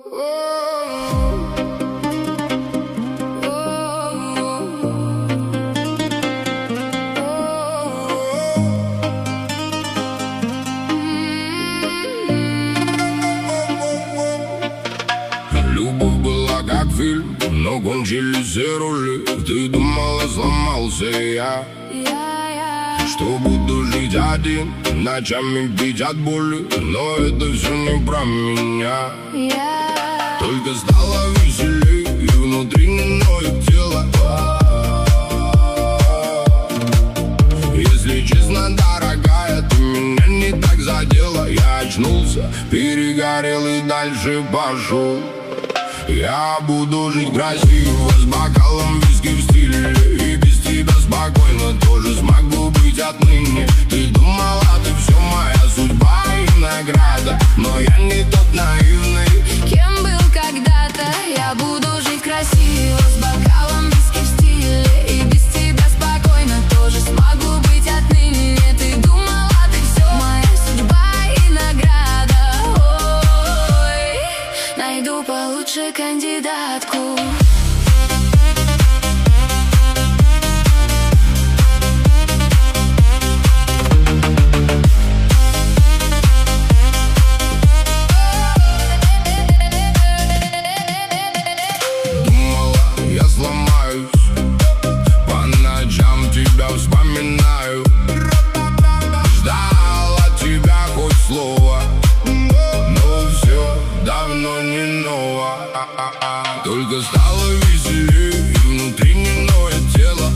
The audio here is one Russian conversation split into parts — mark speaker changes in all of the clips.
Speaker 1: Любовь была как фильм, но кончились все рули. Ты думала, сломался я, что буду жить один, ночами пить от боли. Но это все не про меня. Только стало веселей, и внутри не ноет тело. Если честно, дорогая, ты меня не так задела. Я очнулся, перегорел и дальше пошел. Я буду жить красиво, с бокалом виски в стиле. И без тебя спокойно тоже смогу быть отныне. Ты думала, ты все моя судьба и награда, но я не тот наивный,
Speaker 2: кем был когда-то. Я буду жить красиво, с бокалом виски в стиле. И без тебя спокойно тоже смогу быть отныне. Ты думала, ты все моя судьба и награда. Ой, найду получше кандидатку.
Speaker 1: Вспоминаю, ждал от тебя хоть слово, но все давно не ново. Только стало веселее, и внутри не ноет тело.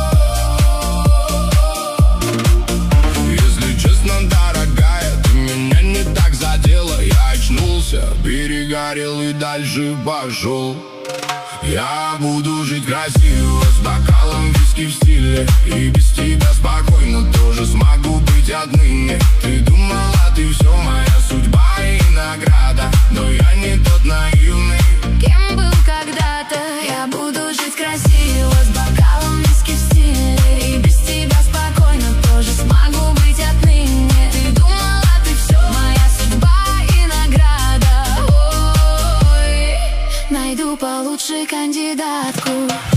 Speaker 1: Если честно, дорогая, ты меня не так задела. Я очнулся, перегорел и дальше пошел. Я буду жить красиво, с бокалом виски в стиле. И без тебя спокойно тоже смогу быть отныне. Ты думала, ты все моя судьба и награда, но я не тот наивный,
Speaker 2: кем был когда-то. Я буду жить красиво, с бокалом виски в стиле. И без тебя спокойно тоже смогу быть отныне. Ты думала, ты все моя судьба и награда. Ой, найду получше кандидатку.